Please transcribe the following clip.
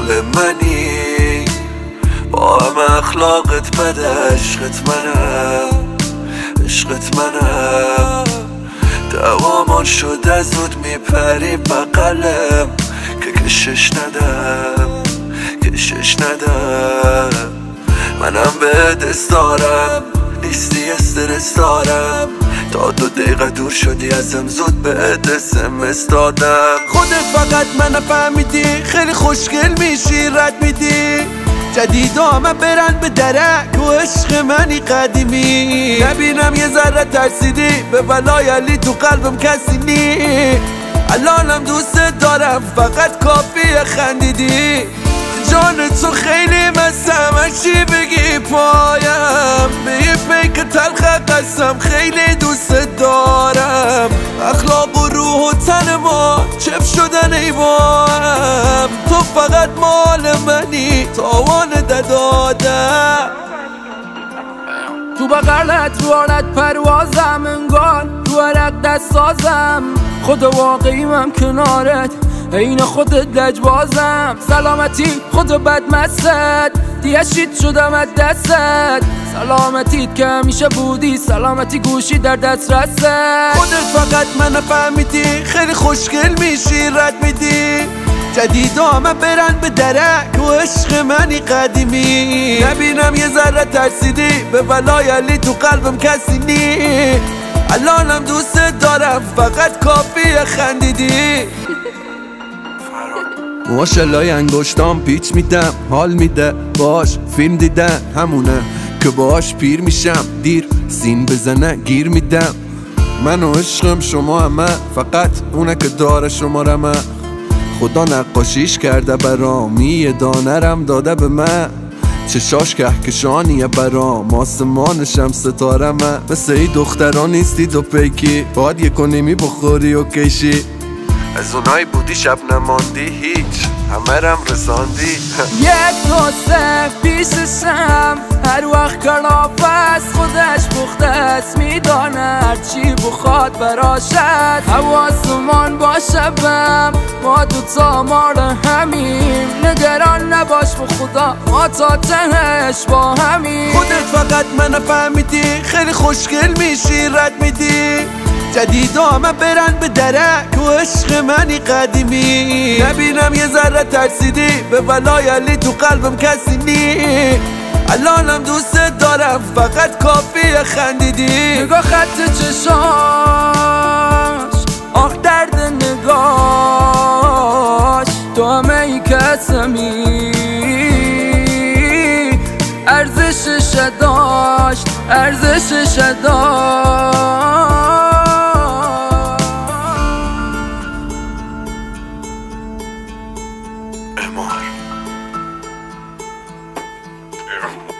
مال منی، با هم اخلاقت بده، عشقت منم، عشقت منم. دوامان شده زود میپری بقلم که کشش ندم، کشش ندم. منم به دست دارم، نیستی استرس دارم. تا 2 دقیقه دور شدی ازم زود به SMS دادم. خودت فقط منو فهمیدی، خیلی خوشگل میشی رد میدی. جدید همه برن به درک و عشق منی قدیمی. نبینم یه ذره ترسیدی، به ولای علی تو قلبم کسی نی. الانم دوست دارم فقط کافیه خندیدی. جان تو خیلی مسم، چی بگی پایم. به یه پیک تلخ قسم خیلی دوست دارم. اخلاق و روح و تن ما چپ شدن ای با هم. تو فقط مال منی، تاوان دادم. تو بغلت رو آرد پروازم، انگار رو عرق دست سازم. خود واقعیم کنارت، این خودت لجبازم. سلامتی خود بد مست، دیگه شید شدم از دستت. سلامتیت که همیشه بودی، سلامتی گوشی در دست رسه. خودت فقط منو فهمیدی، خیلی خوشگل میشی رد میدی. جدید همه برن به درک و عشق منی قدیمی. نبینم یه ذره ترسیدی، به ولای علی تو قلبم کسی نی. الانم دوست دارم فقط کافیه خندیدی. ماشالله انگشتام پیچ میدم، حال میده باش. فیلم دیدن همونه که باش پیر میشم. دیر سین بزنه گیر میدم. من و عشقم شما همه، فقط اونه که داره شمارمه. خدا نقاشیش کرده برام، یه دانرم داده به من. چشاش کهکشانیه برام، آسمانشم ستارمه. مثل ای دختران نیستی تو پیکی، باید یه کنیمی بخوری و کشی. از اونایی بودی شب نماندی، هیچ همه رم رساندی. یک نسخه پیششم، هر وقت کلافست خودش پخته است. میدانه هرچی بخواد براشد، حواسمان باشه بم. ما دوتا مال همیم، نگران نباش به خدا، ما تا تهش با همیم. خودت فقط منو فهمیدی، خیلی خوشگل میشی رد میدی. جدید همه برن به درک و عشق منی قدیمی. نبینم یه ذره ترسیدی، به ولای علی تو قلبم کسی نی. الانم دوست دارم فقط کافیه خندیدی. نگاه خط چشاش، آخ درد نگاش. تو همه ای کسمی، ارزشش داشت، ارزشش داشت. امار